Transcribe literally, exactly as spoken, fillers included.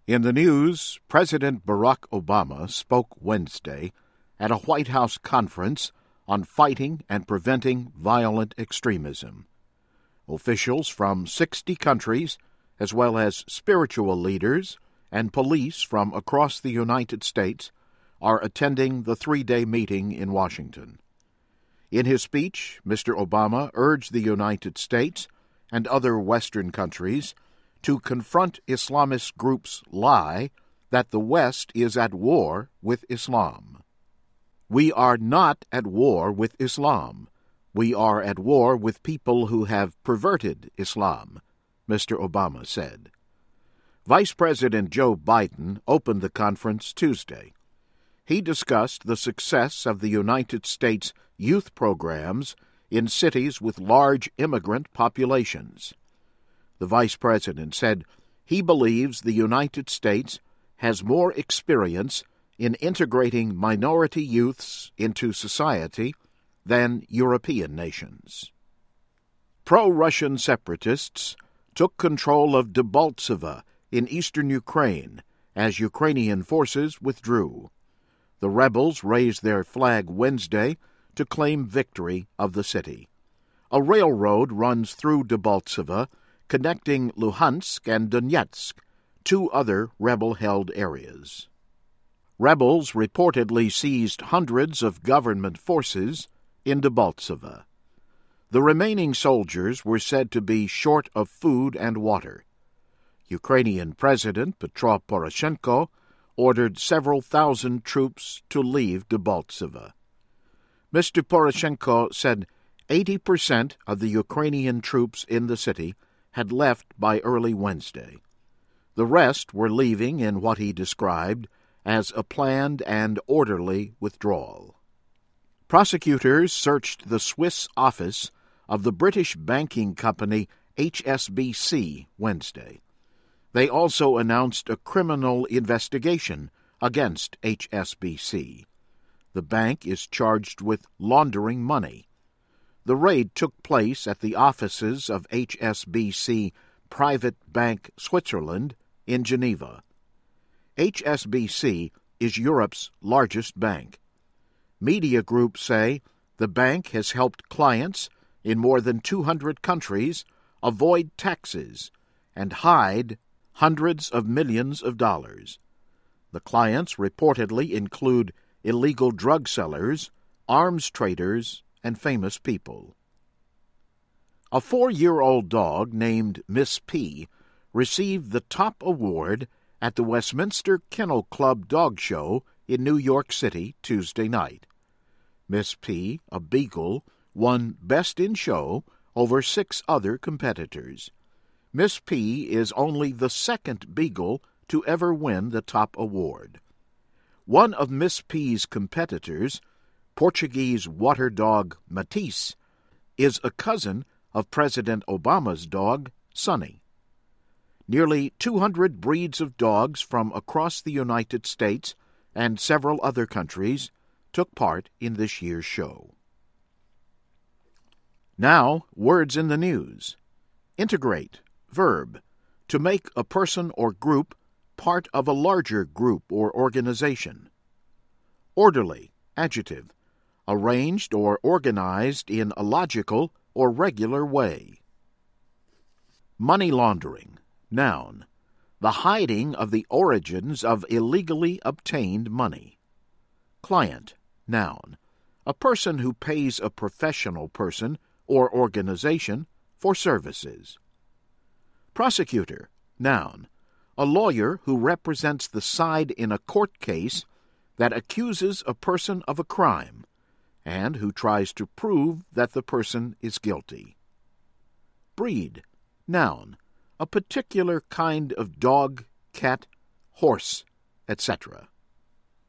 In the news, President Barack Obama spoke Wednesday at a White House conference on fighting and preventing violent extremism. Officials from sixty countries, as well as spiritual leaders and police from across the United States, are attending the three-day meeting in Washington. In his speech, Mister Obama urged the United States and other Western countries to confront Islamist groups' lie that the West is at war with Islam. "We are not at war with Islam. We are at war with people who have perverted Islam," Mister Obama said. Vice President Joe Biden opened the conference Tuesday. He discussed the success of the United States youth programs in cities with large immigrant populations. The Vice President said he believes the United States has more experience in integrating minority youths into society than European nations. Pro-Russian separatists took control of Debaltseve in eastern Ukraine as Ukrainian forces withdrew. The rebels raised their flag Wednesday to claim victory of the city. A railroad runs through Debaltseve, connecting Luhansk and Donetsk, two other rebel-held areas. Rebels reportedly seized hundreds of government forces in Debaltseve. The remaining soldiers were said to be short of food and water. Ukrainian President Petro Poroshenko ordered several thousand troops to leave Debaltseve. Mister Poroshenko said eighty percent of the Ukrainian troops in the city had left by early Wednesday. The rest were leaving in what he described as a planned and orderly withdrawal. Prosecutors searched the Swiss office of the British banking company H S B C Wednesday. They also announced a criminal investigation against H S B C. The bank is charged with laundering money. The raid took place at the offices of H S B C Private Bank Switzerland in Geneva. H S B C is Europe's largest bank. Media groups say the bank has helped clients in more than two hundred countries avoid taxes and hide hundreds of millions of dollars. The clients reportedly include illegal drug sellers, arms traders, and famous people. A four-year-old dog named Miss P received the top award at the Westminster Kennel Club Dog Show in New York City Tuesday night. Miss P, a beagle, won Best in Show over six other competitors. Miss P is only the second beagle to ever win the top award. One of Miss P's competitors, Portuguese water dog Matisse, is a cousin of President Obama's dog, Sunny. Nearly two hundred breeds of dogs from across the United States and several other countries took part in this year's show. Now, words in the news. Integrate, verb, to make a person or group part of a larger group or organization. Orderly, adjective, arranged or organized in a logical or regular way. Money laundering, noun, the hiding of the origins of illegally obtained money. Client, noun, a person who pays a professional person or organization for services. Prosecutor, noun, a lawyer who represents the side in a court case that accuses a person of a crime and who tries to prove that the person is guilty. Breed, noun, a particular kind of dog, cat, horse, et cetera.